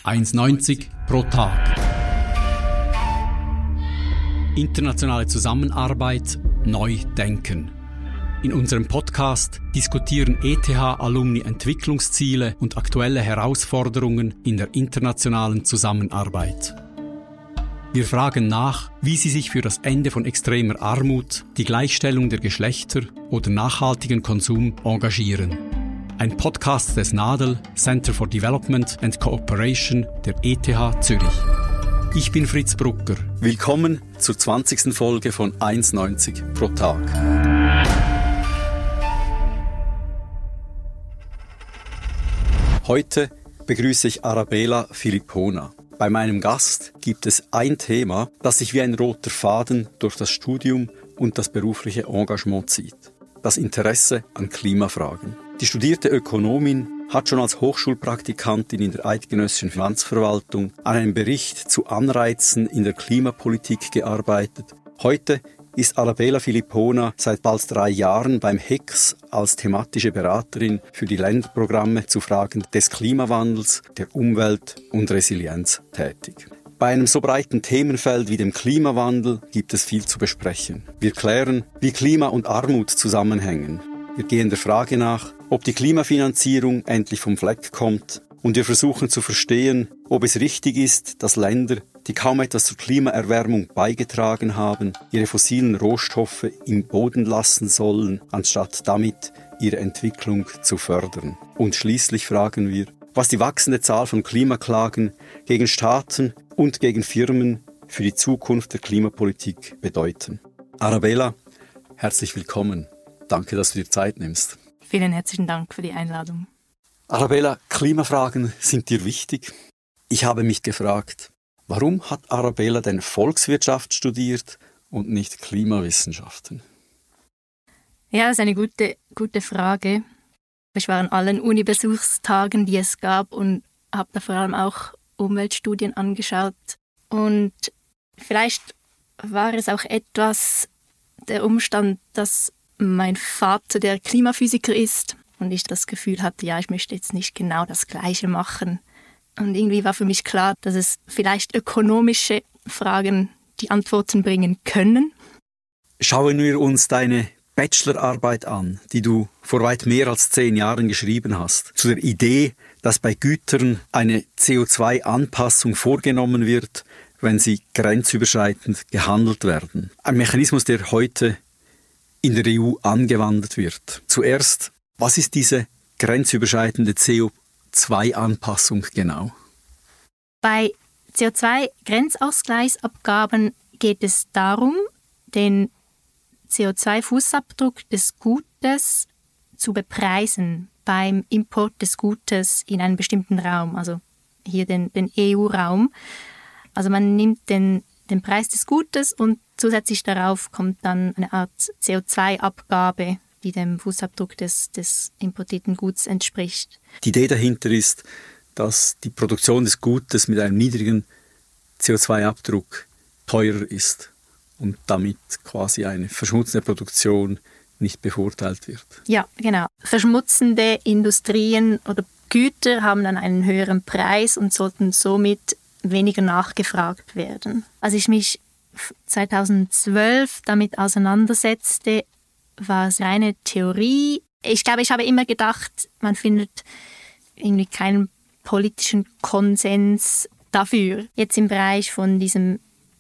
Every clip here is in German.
1,90 pro Tag. Internationale Zusammenarbeit neu denken. In unserem Podcast diskutieren ETH-Alumni Entwicklungsziele und aktuelle Herausforderungen in der internationalen Zusammenarbeit. Wir fragen nach, wie sie sich für das Ende von extremer Armut, die Gleichstellung der Geschlechter oder nachhaltigen Konsum engagieren. Ein Podcast des NADEL, Center for Development and Cooperation der ETH Zürich. Ich bin Fritz Brucker. Willkommen zur 20. Folge von 1,90 pro Tag. Heute begrüße ich Arabella Filippona. Bei meinem Gast gibt es ein Thema, das sich wie ein roter Faden durch das Studium und das berufliche Engagement zieht. Das Interesse an Klimafragen. Die studierte Ökonomin hat schon als Hochschulpraktikantin in der eidgenössischen Finanzverwaltung an einem Bericht zu Anreizen in der Klimapolitik gearbeitet. Heute ist Arabella Filippona seit bald 3 Jahren beim HECS als thematische Beraterin für die Länderprogramme zu Fragen des Klimawandels, der Umwelt und Resilienz tätig. Bei einem so breiten Themenfeld wie dem Klimawandel gibt es viel zu besprechen. Wir klären, wie Klima und Armut zusammenhängen. Wir gehen der Frage nach, ob die Klimafinanzierung endlich vom Fleck kommt. Und wir versuchen zu verstehen, ob es richtig ist, dass Länder, die kaum etwas zur Klimaerwärmung beigetragen haben, ihre fossilen Rohstoffe im Boden lassen sollen, anstatt damit ihre Entwicklung zu fördern. Und schließlich fragen wir, was die wachsende Zahl von Klimaklagen gegen Staaten und gegen Firmen für die Zukunft der Klimapolitik bedeuten. Arabella, herzlich willkommen. Danke, dass du dir Zeit nimmst. Vielen herzlichen Dank für die Einladung. Arabella, Klimafragen sind dir wichtig. Ich habe mich gefragt, warum hat Arabella denn Volkswirtschaft studiert und nicht Klimawissenschaften? Ja, das ist eine gute Frage. Ich war an allen Uni-Besuchstagen, die es gab, und habe da vor allem auch Umweltstudien angeschaut. Und vielleicht war es auch etwas der Umstand, dass mein Vater der Klimaphysiker ist und ich das Gefühl hatte, ja, ich möchte jetzt nicht genau das Gleiche machen. Und irgendwie war für mich klar, dass es vielleicht ökonomische Fragen die Antworten bringen können. Schauen wir uns deine Bachelorarbeit an, die du vor weit mehr als 10 Jahren geschrieben hast, zu der Idee, dass bei Gütern eine CO2-Anpassung vorgenommen wird, wenn sie grenzüberschreitend gehandelt werden. Ein Mechanismus, der heute in der EU angewandt wird. Zuerst, was ist diese grenzüberschreitende CO2-Anpassung genau? Bei CO2-Grenzausgleichsabgaben geht es darum, den CO2-Fußabdruck des Gutes zu bepreisen beim Import des Gutes in einen bestimmten Raum, also hier den EU-Raum. Also man nimmt den Preis des Gutes und zusätzlich darauf kommt dann eine Art CO2-Abgabe, die dem Fußabdruck des importierten Guts entspricht. Die Idee dahinter ist, dass die Produktion des Gutes mit einem niedrigen CO2-Abdruck teurer ist und damit quasi eine verschmutzende Produktion nicht bevorteilt wird. Ja, genau. Verschmutzende Industrien oder Güter haben dann einen höheren Preis und sollten somit weniger nachgefragt werden. Als ich mich 2012 damit auseinandersetzte, war es reine Theorie. Ich glaube, ich habe immer gedacht, man findet irgendwie keinen politischen Konsens dafür. Jetzt im Bereich von diesem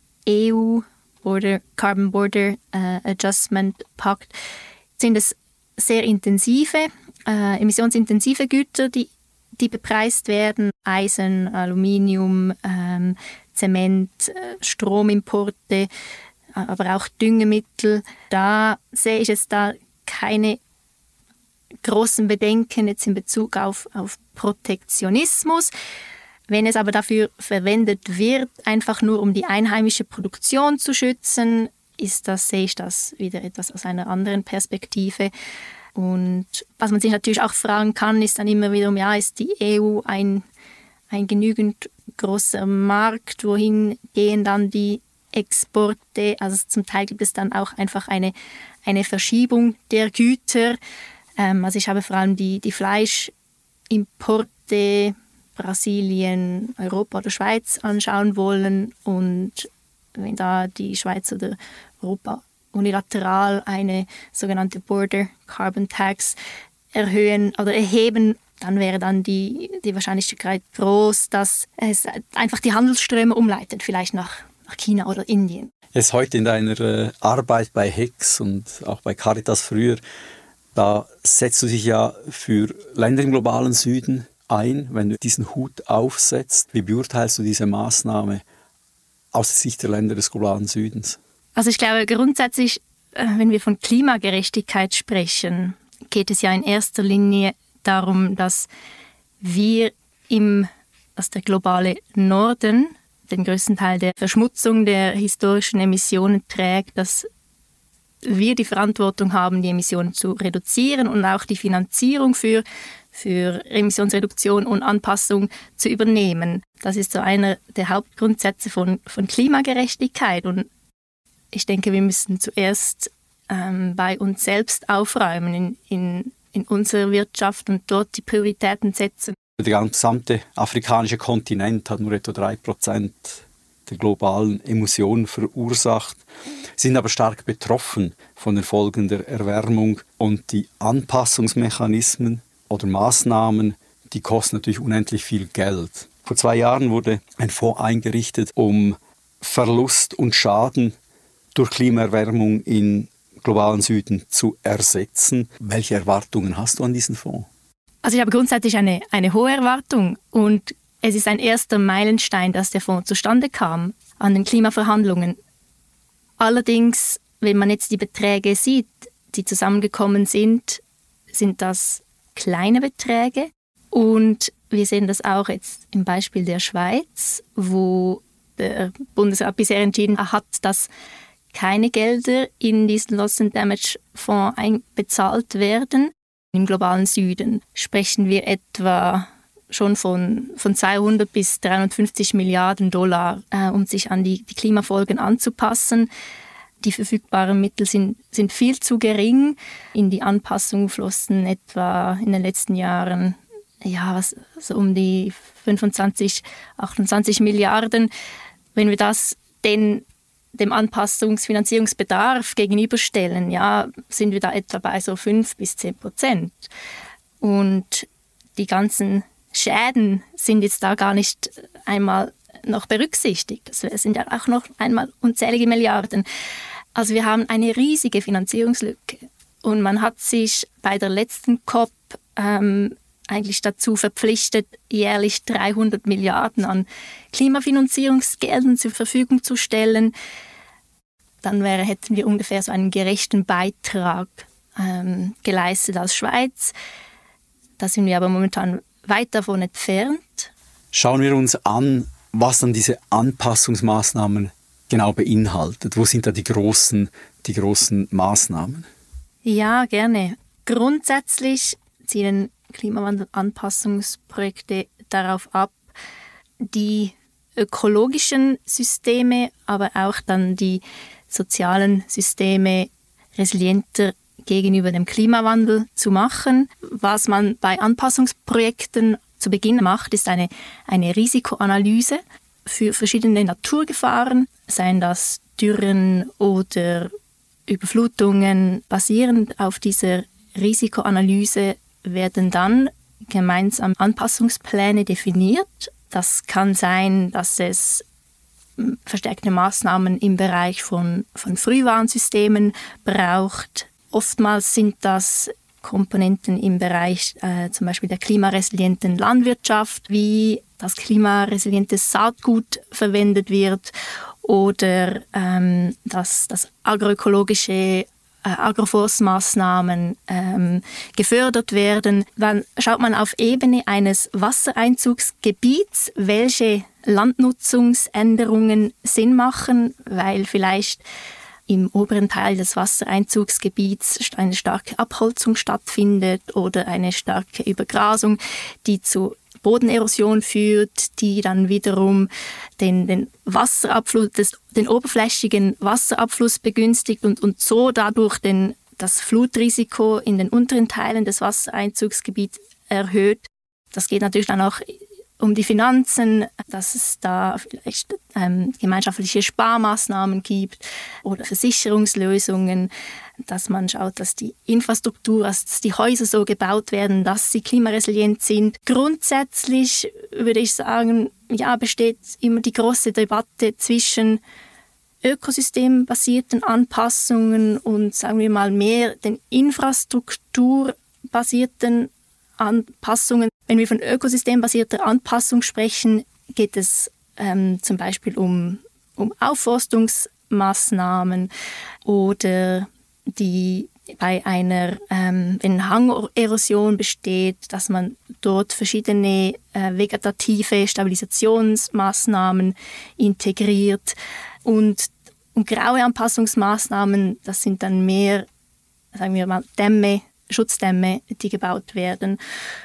Carbon Border Adjustment Pact sind es sehr emissionsintensive Güter, die bepreist werden. Eisen, Aluminium, Zement, Stromimporte, aber auch Düngemittel. Da sehe ich jetzt keine großen Bedenken jetzt in Bezug auf Protektionismus. Wenn es aber dafür verwendet wird, einfach nur um die einheimische Produktion zu schützen, sehe ich das wieder etwas aus einer anderen Perspektive. Und was man sich natürlich auch fragen kann, ist dann immer wiederum, ja, ist die EU ein genügend großer Markt, wohin gehen dann die Exporte? Also zum Teil gibt es dann auch einfach eine Verschiebung der Güter. Also ich habe vor allem die Fleischimporte Brasilien, Europa oder Schweiz anschauen wollen und wenn da die Schweiz oder Europa unilateral eine sogenannte Border Carbon Tax erhöhen oder erheben, dann wäre dann die Wahrscheinlichkeit groß, dass es einfach die Handelsströme umleitet, vielleicht nach China oder Indien. Jetzt heute in deiner Arbeit bei HEX und auch bei Caritas früher, da setzt du dich ja für Länder im globalen Süden ein, wenn du diesen Hut aufsetzt. Wie beurteilst du diese Maßnahme aus der Sicht der Länder des globalen Südens? Also ich glaube grundsätzlich, wenn wir von Klimagerechtigkeit sprechen, geht es ja in erster Linie darum, dass der globale Norden den größten Teil der Verschmutzung der historischen Emissionen trägt, dass wir die Verantwortung haben, die Emissionen zu reduzieren und auch die Finanzierung für Emissionsreduktion und Anpassung zu übernehmen. Das ist so einer der Hauptgrundsätze von Klimagerechtigkeit. Und ich denke, wir müssen zuerst bei uns selbst aufräumen in unserer Wirtschaft und dort die Prioritäten setzen. Der gesamte afrikanische Kontinent hat nur etwa 3% der globalen Emissionen verursacht, sind aber stark betroffen von den Folgen der Erwärmung und die Anpassungsmechanismen oder Maßnahmen, die kosten natürlich unendlich viel Geld. Vor 2 Jahren wurde ein Fonds eingerichtet, um Verlust und Schaden durch Klimaerwärmung im globalen Süden zu ersetzen. Welche Erwartungen hast du an diesen Fonds? Also ich habe grundsätzlich eine hohe Erwartung und es ist ein erster Meilenstein, dass der Fonds zustande kam an den Klimaverhandlungen. Allerdings, wenn man jetzt die Beträge sieht, die zusammengekommen sind das kleine Beträge. Und wir sehen das auch jetzt im Beispiel der Schweiz, wo der Bundesrat bisher entschieden hat, dass keine Gelder in diesen Loss and Damage Fonds einbezahlt werden. Im globalen Süden sprechen wir etwa schon von 200 bis 350 Milliarden $, um sich an die Klimafolgen anzupassen. Die verfügbaren Mittel sind viel zu gering. In die Anpassung flossen etwa in den letzten Jahren so um die 25, 28 Milliarden. Wenn wir das dem Anpassungsfinanzierungsbedarf gegenüberstellen, sind wir da etwa bei so 5-10%. Und die ganzen Schäden sind jetzt da gar nicht einmal noch berücksichtigt. Es sind ja auch noch einmal unzählige Milliarden. Also wir haben eine riesige Finanzierungslücke. Und man hat sich bei der letzten COP eigentlich dazu verpflichtet, jährlich 300 Milliarden an Klimafinanzierungsgeldern zur Verfügung zu stellen. Dann hätten wir ungefähr so einen gerechten Beitrag geleistet als Schweiz. Da sind wir aber momentan weit davon entfernt. Schauen wir uns an, was dann diese Anpassungsmaßnahmen genau beinhaltet. Wo sind da die großen Maßnahmen? Ja, gerne. Grundsätzlich zielen Klimawandelanpassungsprojekte darauf ab, die ökologischen Systeme, aber auch dann die sozialen Systeme resilienter gegenüber dem Klimawandel zu machen. Was man bei Anpassungsprojekten zu Beginn macht, ist eine Risikoanalyse für verschiedene Naturgefahren, seien das Dürren oder Überflutungen. Basierend auf dieser Risikoanalyse werden dann gemeinsam Anpassungspläne definiert. Das kann sein, dass es verstärkte Maßnahmen im Bereich von Frühwarnsystemen braucht. Oftmals sind das Komponenten im Bereich zum Beispiel der klimaresilienten Landwirtschaft, wie das klimaresiliente Saatgut verwendet wird oder dass das agroökologische Agroforstmaßnahmen gefördert werden. Dann schaut man auf Ebene eines Wassereinzugsgebiets, welche Landnutzungsänderungen Sinn machen, weil vielleicht im oberen Teil des Wassereinzugsgebiets eine starke Abholzung stattfindet oder eine starke Übergrasung, die zu Bodenerosion führt, die dann wiederum den Wasserabfluss, den oberflächigen Wasserabfluss begünstigt und so dadurch das Flutrisiko in den unteren Teilen des Wassereinzugsgebiets erhöht. Das geht natürlich dann auch um die Finanzen, dass es da vielleicht gemeinschaftliche Sparmaßnahmen gibt oder Versicherungslösungen, dass man schaut, dass die Infrastruktur, dass die Häuser so gebaut werden, dass sie klimaresilient sind. Grundsätzlich würde ich sagen, ja, besteht immer die große Debatte zwischen ökosystembasierten Anpassungen und, sagen wir mal, mehr den infrastrukturbasierten Anpassungen. Wenn wir von ökosystembasierter Anpassung sprechen, geht es zum Beispiel um Aufforstungsmaßnahmen oder die bei einer, wenn Hangerosion besteht, dass man dort verschiedene vegetative Stabilisationsmaßnahmen integriert. Und graue Anpassungsmaßnahmen, das sind dann mehr, sagen wir mal, Dämme, Schutzdämme, die gebaut werden.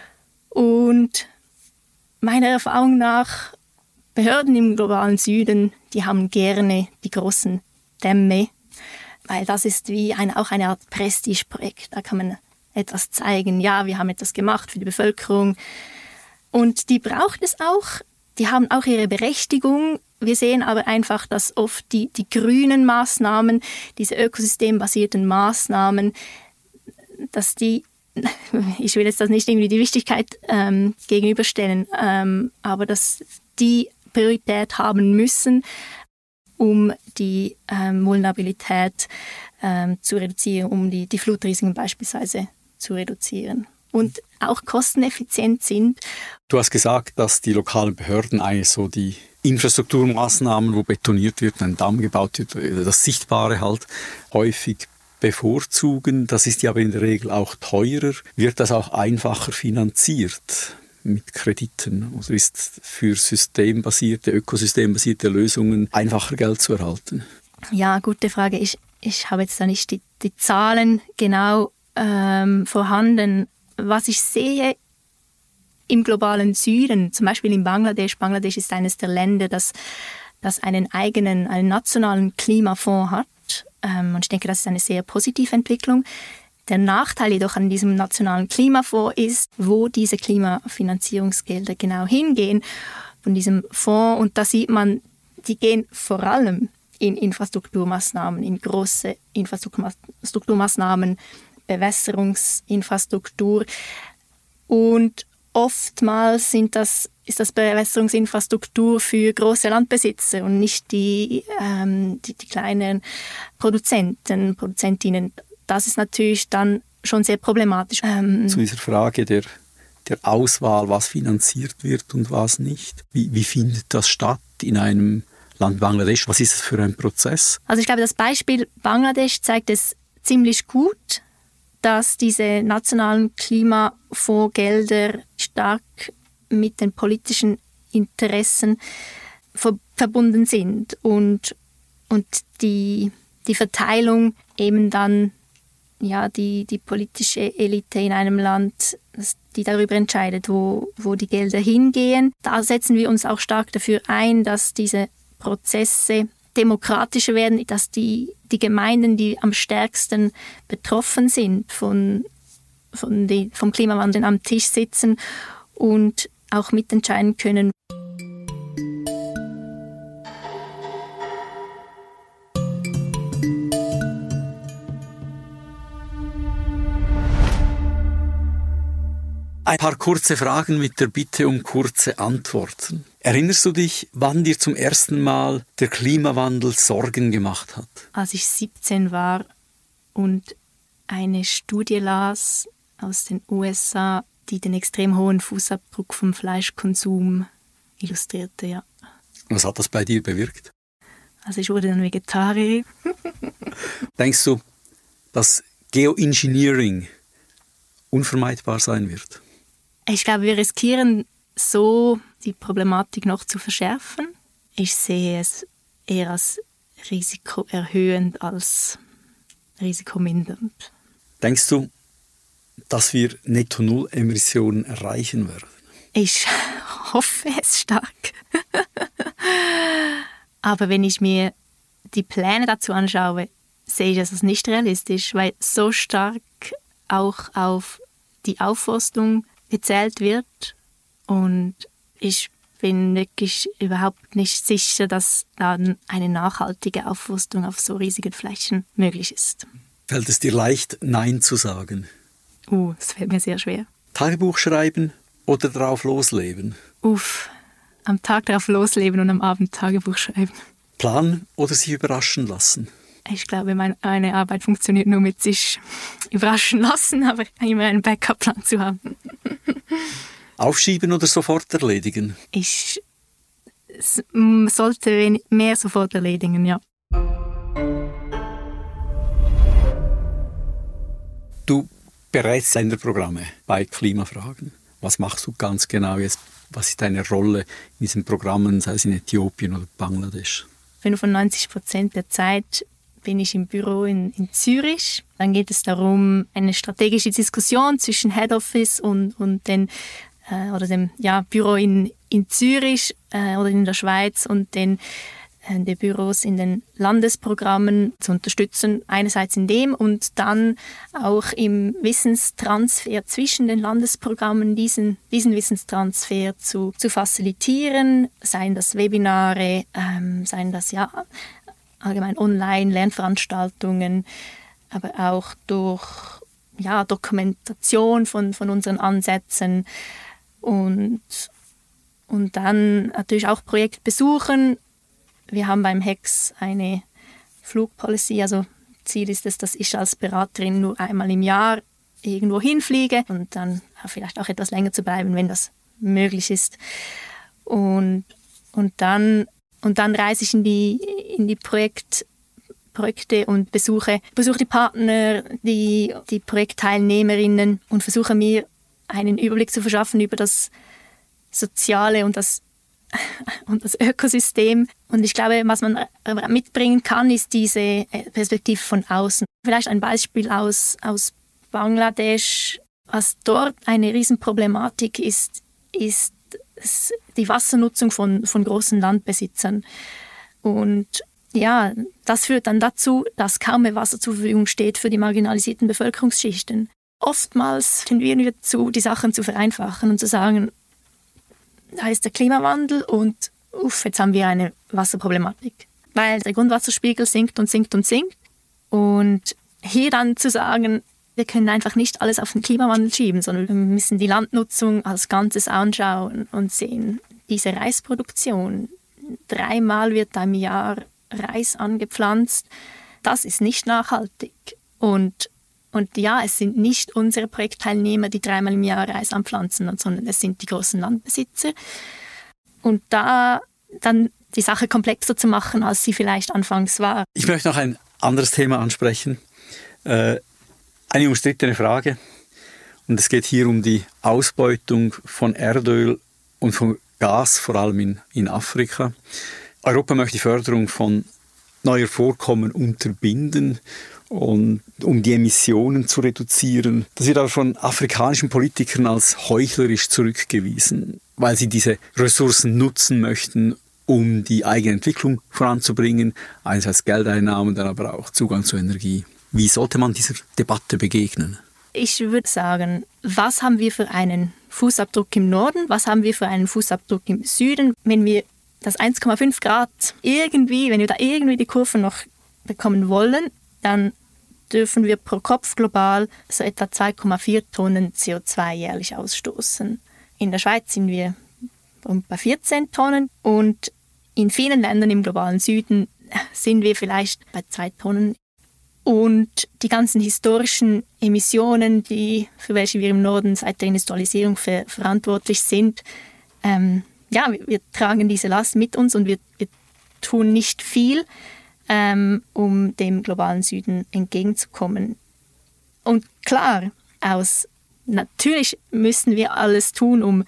Und meiner Erfahrung nach, Behörden im globalen Süden, die haben gerne die großen Dämme, weil das ist wie auch eine Art Prestigeprojekt. Da kann man etwas zeigen, ja, wir haben etwas gemacht für die Bevölkerung. Und die braucht es auch, die haben auch ihre Berechtigung. Wir sehen aber einfach, dass oft die grünen Maßnahmen, diese ökosystembasierten Maßnahmen, dass die, ich will jetzt das nicht irgendwie die Wichtigkeit gegenüberstellen, aber dass die Priorität haben müssen, um die Vulnerabilität zu reduzieren, um die Flutrisiken beispielsweise zu reduzieren. Und auch kosteneffizient sind. Du hast gesagt, dass die lokalen Behörden eigentlich so die Infrastrukturmaßnahmen, wo betoniert wird, ein Damm gebaut wird, das Sichtbare halt häufig bevorzugen. Das ist ja aber in der Regel auch teurer. Wird das auch einfacher finanziert mit Krediten? Oder ist für ökosystembasierte Lösungen einfacher Geld zu erhalten? Ja, gute Frage. Ich habe jetzt da nicht die Zahlen genau vorhanden. Was ich sehe im globalen Süden, zum Beispiel in Bangladesch ist eines der Länder, das einen nationalen Klimafonds hat. Und ich denke, das ist eine sehr positive Entwicklung. Der Nachteil jedoch an diesem nationalen Klimafonds ist, wo diese Klimafinanzierungsgelder genau hingehen von diesem Fonds. Und da sieht man, die gehen vor allem in Infrastrukturmaßnahmen, in große Infrastrukturmaßnahmen, Bewässerungsinfrastruktur. Und oftmals ist das Bewässerungsinfrastruktur für große Landbesitzer und nicht die kleinen Produzentinnen. Das ist natürlich dann schon sehr problematisch. Zu dieser Frage der Auswahl, was finanziert wird und was nicht. Wie findet das statt in einem Land Bangladesch? Was ist das für ein Prozess? Also ich glaube, das Beispiel Bangladesch zeigt es ziemlich gut, dass diese nationalen Klimafondsgelder stark mit den politischen Interessen verbunden sind und die Verteilung eben dann die politische Elite in einem Land, die darüber entscheidet, wo die Gelder hingehen. Da setzen wir uns auch stark dafür ein, dass diese Prozesse demokratischer werden, dass die Gemeinden, die am stärksten betroffen sind vom Klimawandel, am Tisch sitzen und auch mitentscheiden können. Ein paar kurze Fragen mit der Bitte um kurze Antworten. Erinnerst du dich, wann dir zum ersten Mal der Klimawandel Sorgen gemacht hat? Als ich 17 war und eine Studie las aus den USA, die den extrem hohen Fußabdruck vom Fleischkonsum illustrierte, ja. Was hat das bei dir bewirkt? Also ich wurde dann Vegetarierin. Denkst du, dass Geoengineering unvermeidbar sein wird? Ich glaube, wir riskieren so, die Problematik noch zu verschärfen. Ich sehe es eher als risikoerhöhend als risikomindernd. Denkst du, dass wir Netto-Null-Emissionen erreichen werden? Ich hoffe es stark. Aber wenn ich mir die Pläne dazu anschaue, sehe ich das als nicht realistisch, weil so stark auch auf die Aufforstung gezählt wird und ich bin wirklich überhaupt nicht sicher, dass dann eine nachhaltige Aufforstung auf so riesigen Flächen möglich ist. Fällt es dir leicht, Nein zu sagen? Es fällt mir sehr schwer. Tagebuch schreiben oder drauf losleben? Am Tag drauf losleben und am Abend Tagebuch schreiben. Planen oder sich überraschen lassen? Ich glaube, meine Arbeit funktioniert nur mit sich überraschen lassen, aber immer einen Backup-Plan zu haben. Aufschieben oder sofort erledigen? Ich sollte mehr sofort erledigen, ja. Du berätst Senderprogramme bei Klimafragen. Was machst du ganz genau jetzt? Was ist deine Rolle in diesen Programmen, sei es in Äthiopien oder Bangladesch? 95% der Zeit bin ich im Büro in Zürich. Dann geht es darum, eine strategische Diskussion zwischen Head Office und dem Büro in Zürich oder in der Schweiz und den Büros in den Landesprogrammen zu unterstützen. Einerseits in dem und dann auch im Wissenstransfer zwischen den Landesprogrammen, diesen Wissenstransfer zu facilitieren, seien das Webinare, seien das allgemein Online-Lernveranstaltungen, aber auch durch Dokumentation von unseren Ansätzen und dann natürlich auch Projektbesuchen. Wir haben beim HEX eine Flugpolicy, also Ziel ist es, dass ich als Beraterin nur einmal im Jahr irgendwo hinfliege und dann vielleicht auch etwas länger zu bleiben, wenn das möglich ist. Und dann reise ich in die Projekte und besuche die Partner, die Projektteilnehmerinnen und versuche mir einen Überblick zu verschaffen über das Soziale und das Ökosystem. Und ich glaube, was man mitbringen kann, ist diese Perspektive von außen. Vielleicht ein Beispiel aus Bangladesch. Was dort eine Riesenproblematik ist die Wassernutzung von großen Landbesitzern. Und ja, das führt dann dazu, dass kaum mehr Wasser zur Verfügung steht für die marginalisierten Bevölkerungsschichten. Oftmals tendieren wir dazu, die Sachen zu vereinfachen und zu sagen, da ist der Klimawandel und jetzt haben wir eine Wasserproblematik. Weil der Grundwasserspiegel sinkt und sinkt und sinkt. Und hier dann zu sagen, wir können einfach nicht alles auf den Klimawandel schieben, sondern wir müssen die Landnutzung als Ganzes anschauen und sehen, diese Reisproduktion, 3-mal wird im Jahr Reis angepflanzt, das ist nicht nachhaltig. Und ja, es sind nicht unsere Projektteilnehmer, die 3-mal im Jahr Reis anpflanzen, sondern es sind die großen Landbesitzer. Und da dann die Sache komplexer zu machen, als sie vielleicht anfangs war. Ich möchte noch ein anderes Thema ansprechen. Eine umstrittene Frage. Und es geht hier um die Ausbeutung von Erdöl und von Gas, vor allem in Afrika. Europa möchte die Förderung von neuer Vorkommen unterbinden und um die Emissionen zu reduzieren. Das wird aber von afrikanischen Politikern als heuchlerisch zurückgewiesen, weil sie diese Ressourcen nutzen möchten, um die eigene Entwicklung voranzubringen, einerseits Geldeinnahmen, dann aber auch Zugang zu Energie. Wie sollte man dieser Debatte begegnen? Ich würde sagen, was haben wir für einen Fußabdruck im Norden, was haben wir für einen Fußabdruck im Süden, wenn wir das 1,5 Grad wenn wir da irgendwie die Kurve noch bekommen wollen, dann dürfen wir pro Kopf global so etwa 2,4 Tonnen CO2 jährlich ausstoßen. In der Schweiz sind wir bei 14 Tonnen und in vielen Ländern im globalen Süden sind wir vielleicht bei 2 Tonnen. Und die ganzen historischen Emissionen, für welche wir im Norden seit der Industrialisierung verantwortlich sind, wir tragen diese Last mit uns und wir tun nicht viel, um dem globalen Süden entgegenzukommen. Und klar, natürlich müssen wir alles tun,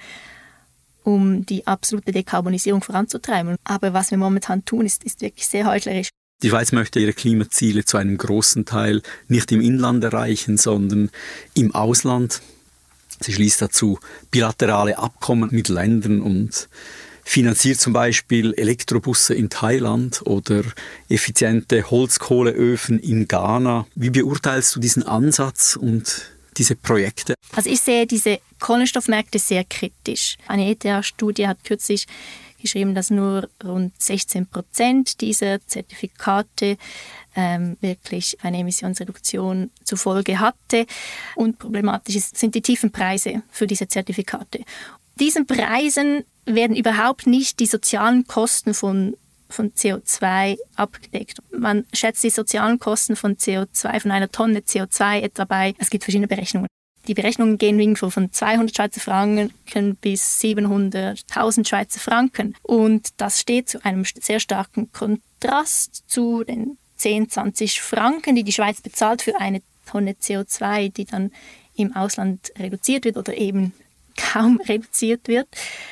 um die absolute Dekarbonisierung voranzutreiben. Aber was wir momentan tun, ist wirklich sehr heuchlerisch. Die Schweiz möchte ihre Klimaziele zu einem großen Teil nicht im Inland erreichen, sondern im Ausland. Sie schließt dazu bilaterale Abkommen mit Ländern und finanziert zum Beispiel Elektrobusse in Thailand oder effiziente Holzkohleöfen in Ghana. Wie beurteilst du diesen Ansatz und diese Projekte? Also ich sehe diese Kohlenstoffmärkte sehr kritisch. Eine ETH-Studie hat kürzlich geschrieben, dass nur rund 16% dieser Zertifikate wirklich eine Emissionsreduktion zur Folge hatte. Und problematisch sind die tiefen Preise für diese Zertifikate. Diesen Preisen werden überhaupt nicht die sozialen Kosten von CO2 abgedeckt. Man schätzt die sozialen Kosten von CO2, von einer Tonne CO2 etwa bei, es gibt verschiedene Berechnungen. Die Berechnungen gehen irgendwo von 200 Schweizer Franken bis 700.000 Schweizer Franken. Und das steht zu einem sehr starken Kontrast zu den 10, 20 Franken, die die Schweiz bezahlt für eine Tonne CO2, die dann im Ausland reduziert wird oder eben kaum reduziert wird.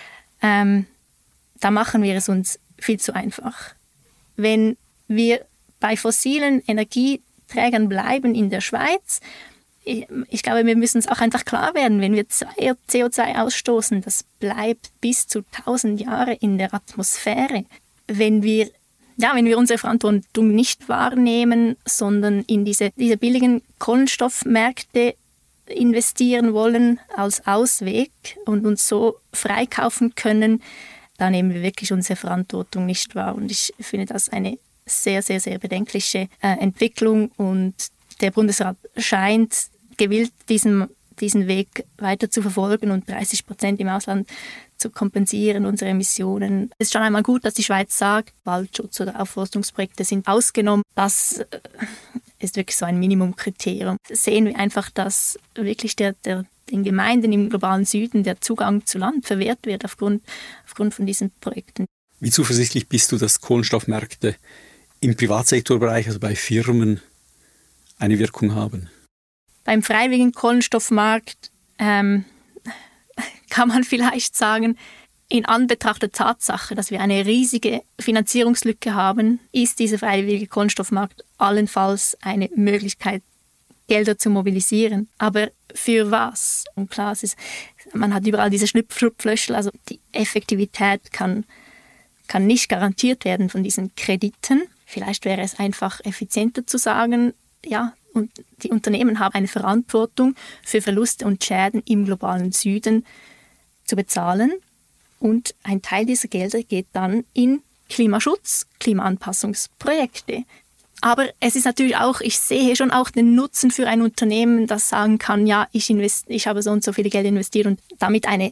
Da machen wir es uns viel zu einfach. Wenn wir bei fossilen Energieträgern bleiben in der Schweiz, ich glaube, wir müssen uns auch einfach klar werden, wenn wir CO2 ausstoßen, das bleibt bis zu 1000 Jahre in der Atmosphäre. Wenn wir unsere Verantwortung nicht wahrnehmen, sondern in diese billigen Kohlenstoffmärkte investieren wollen als Ausweg und uns so freikaufen können, da nehmen wir wirklich unsere Verantwortung nicht wahr. Und ich finde das eine sehr, sehr, sehr bedenkliche Entwicklung. Und der Bundesrat scheint gewillt, diesen Weg weiter zu verfolgen und 30% im Ausland zu kompensieren, unsere Emissionen. Es ist schon einmal gut, dass die Schweiz sagt, Waldschutz- oder Aufforstungsprojekte sind ausgenommen. Das ist wirklich so ein Minimumkriterium. Sehen wir einfach, dass wirklich den Gemeinden im globalen Süden der Zugang zu Land verwehrt wird aufgrund von diesen Projekten. Wie zuversichtlich bist du, dass Kohlenstoffmärkte im Privatsektorbereich, also bei Firmen, eine Wirkung haben? Beim freiwilligen Kohlenstoffmarkt kann man vielleicht sagen, in Anbetracht der Tatsache, dass wir eine riesige Finanzierungslücke haben, ist dieser freiwillige Kohlenstoffmarkt allenfalls eine Möglichkeit, Gelder zu mobilisieren. Aber für was? Und klar, man hat überall diese Schlupflöcher, also die Effektivität kann nicht garantiert werden von diesen Krediten. Vielleicht wäre es einfach effizienter zu sagen, ja, und die Unternehmen haben eine Verantwortung für Verluste und Schäden im globalen Süden zu bezahlen. Und ein Teil dieser Gelder geht dann in Klimaschutz, Klimaanpassungsprojekte. Aber es ist natürlich auch, ich sehe schon auch den Nutzen für ein Unternehmen, das sagen kann, ja, ich habe so und so viele Geld investiert und damit eine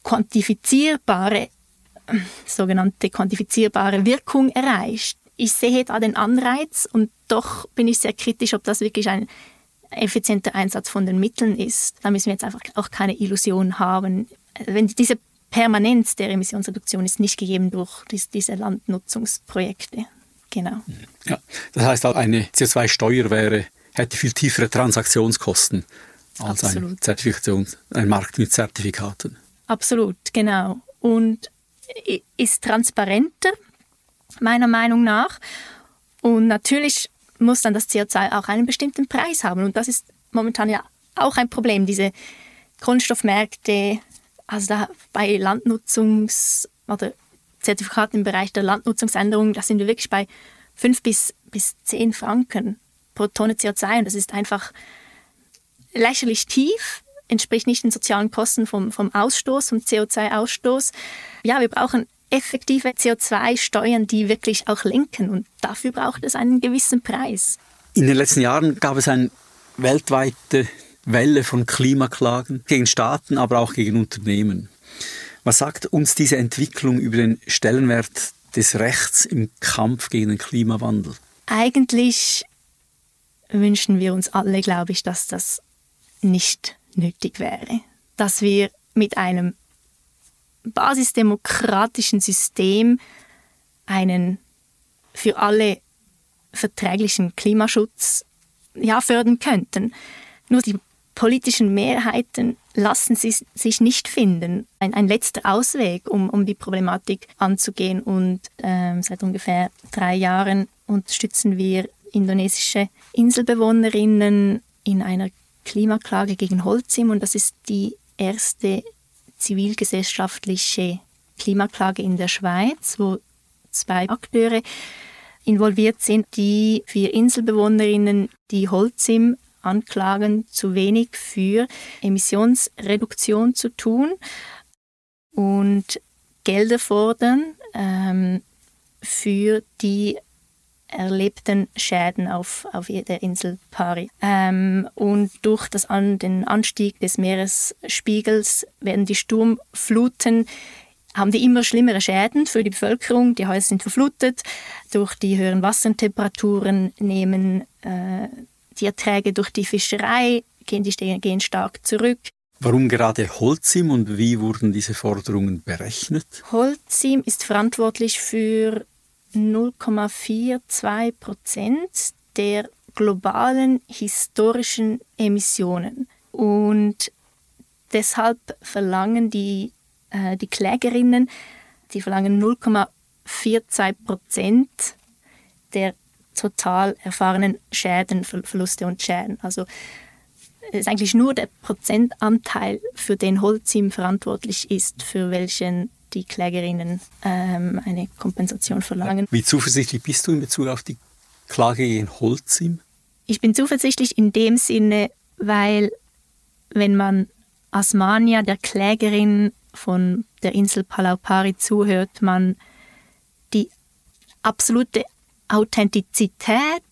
sogenannte quantifizierbare Wirkung erreicht. Ich sehe da den Anreiz und doch bin ich sehr kritisch, ob das wirklich ein effizienter Einsatz von den Mitteln ist. Da müssen wir jetzt einfach auch keine Illusion haben. Wenn diese Permanenz der Emissionsreduktion ist nicht gegeben durch diese Landnutzungsprojekte. Genau. Ja, das heißt auch, eine CO2-Steuer hätte viel tiefere Transaktionskosten als ein Markt mit Zertifikaten. Absolut, genau. Und ist transparenter, meiner Meinung nach. Und natürlich muss dann das CO2 auch einen bestimmten Preis haben. Und das ist momentan ja auch ein Problem. Diese Kohlenstoffmärkte, also da bei Landnutzungs- oder Zertifikaten im Bereich der Landnutzungsänderung, da sind wir wirklich bei 5 bis 10 Franken pro Tonne CO2. Und das ist einfach lächerlich tief, entspricht nicht den sozialen Kosten vom Ausstoß, vom CO2-Ausstoß. Ja, wir brauchen effektive CO2-Steuern, die wirklich auch lenken. Und dafür braucht es einen gewissen Preis. In den letzten Jahren gab es eine weltweite Welle von Klimaklagen gegen Staaten, aber auch gegen Unternehmen. Was sagt uns diese Entwicklung über den Stellenwert des Rechts im Kampf gegen den Klimawandel? Eigentlich wünschen wir uns alle, glaube ich, dass das nicht nötig wäre. Dass wir mit einem basisdemokratischen System einen für alle verträglichen Klimaschutz fördern könnten. Nur die politischen Mehrheiten lassen sich nicht finden. Ein letzter Ausweg, um die Problematik anzugehen. Und seit ungefähr 3 Jahren unterstützen wir indonesische Inselbewohnerinnen in einer Klimaklage gegen Holcim. Und das ist die erste zivilgesellschaftliche Klimaklage in der Schweiz, wo 2 Akteure involviert sind, die für Inselbewohnerinnen, die Holcim anklagen, zu wenig für Emissionsreduktion zu tun und Gelder fordern für die erlebten Schäden auf der Insel Pari. Und durch den Anstieg des Meeresspiegels werden die Sturmfluten, haben die immer schlimmere Schäden für die Bevölkerung. Die Häuser sind verflutet. Durch die höheren Wassertemperaturen nehmen die Erträge durch die Fischerei, gehen stark zurück. Warum gerade Holcim und wie wurden diese Forderungen berechnet? Holcim ist verantwortlich für 0,42% der globalen historischen Emissionen. Und deshalb verlangen die Klägerinnen, die verlangen 0,42% der total erfahrenen Schäden, Verluste und Schäden. Also es ist eigentlich nur der Prozentanteil, für den Holcim verantwortlich ist, für welchen die Klägerinnen eine Kompensation verlangen. Wie zuversichtlich bist du in Bezug auf die Klage gegen Holcim? Ich bin zuversichtlich in dem Sinne, weil wenn man Asmania, der Klägerin von der Insel Palau Pari, zuhört, man die absolute Authentizität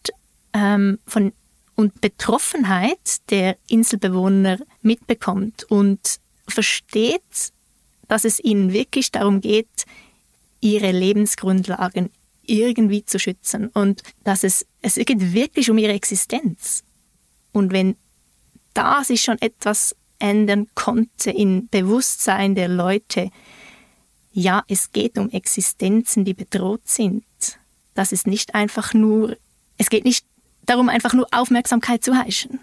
und Betroffenheit der Inselbewohner mitbekommt und versteht, dass es ihnen wirklich darum geht, ihre Lebensgrundlagen irgendwie zu schützen und dass es geht wirklich um ihre Existenz. Und wenn da sich schon etwas ändern konnte im Bewusstsein der Leute, ja, es geht um Existenzen, die bedroht sind. Das ist nicht einfach nur, es geht nicht darum, einfach nur Aufmerksamkeit zu heischen.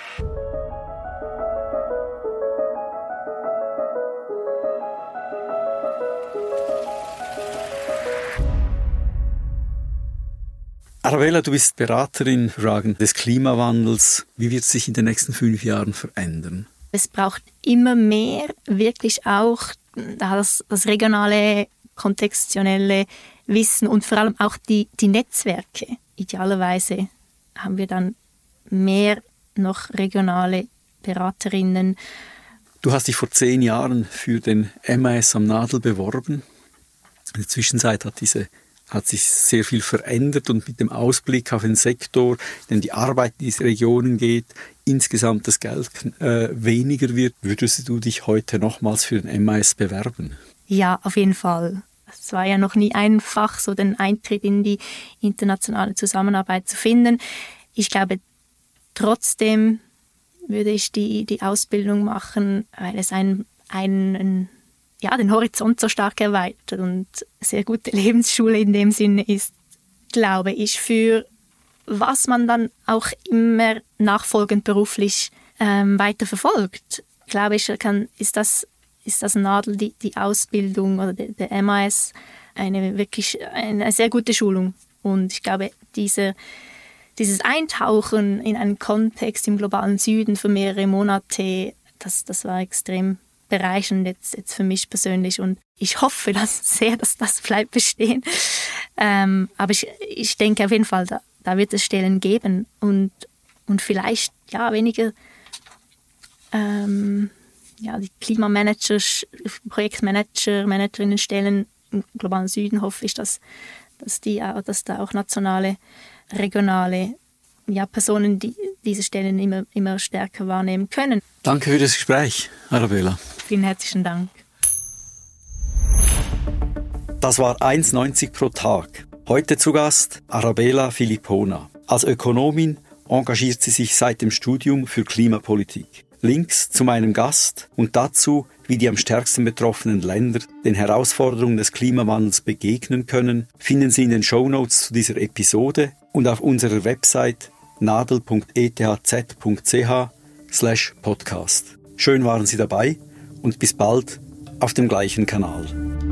Arabella, du bist Beraterin für Fragen des Klimawandels. Wie wird es sich in den nächsten 5 Jahren verändern? Es braucht immer mehr wirklich auch das regionale, kontextionelle Wissen und vor allem auch die Netzwerke. Idealerweise haben wir dann mehr noch regionale Beraterinnen. Du hast dich vor 10 Jahren für den MAS am Nadel beworben. In der Zwischenzeit hat sich sehr viel verändert und mit dem Ausblick auf den Sektor, in dem die Arbeit in diese Regionen geht, insgesamt das Geld weniger wird. Würdest du dich heute nochmals für den MAS bewerben? Ja, auf jeden Fall. Es war ja noch nie einfach, so den Eintritt in die internationale Zusammenarbeit zu finden. Ich glaube, trotzdem würde ich die Ausbildung machen, weil es den Horizont so stark erweitert und sehr gute Lebensschule in dem Sinne ist, glaube ich, für was man dann auch immer nachfolgend beruflich weiter verfolgt. Glaube ich, ist das Nadel, die Ausbildung oder der MAS eine sehr gute Schulung. Und ich glaube, dieses Eintauchen in einen Kontext im globalen Süden für mehrere Monate, das war extrem bereichernd jetzt für mich persönlich und ich hoffe sehr, dass das bleibt bestehen. Aber ich denke auf jeden Fall, da wird es Stellen geben und vielleicht weniger die Klimamanager, Projektmanager, Managerinnenstellen im globalen Süden hoffe ich, dass da auch nationale, regionale Personen, die diese Stellen immer stärker wahrnehmen können. Danke für das Gespräch, Arabella. Vielen herzlichen Dank. Das war 1,90 pro Tag. Heute zu Gast Arabella Filippona. Als Ökonomin engagiert sie sich seit dem Studium für Klimapolitik. Links zu meinem Gast und dazu, wie die am stärksten betroffenen Länder den Herausforderungen des Klimawandels begegnen können, finden Sie in den Shownotes zu dieser Episode und auf unserer Website nadel.ethz.ch/podcast. Schön waren Sie dabei und bis bald auf dem gleichen Kanal.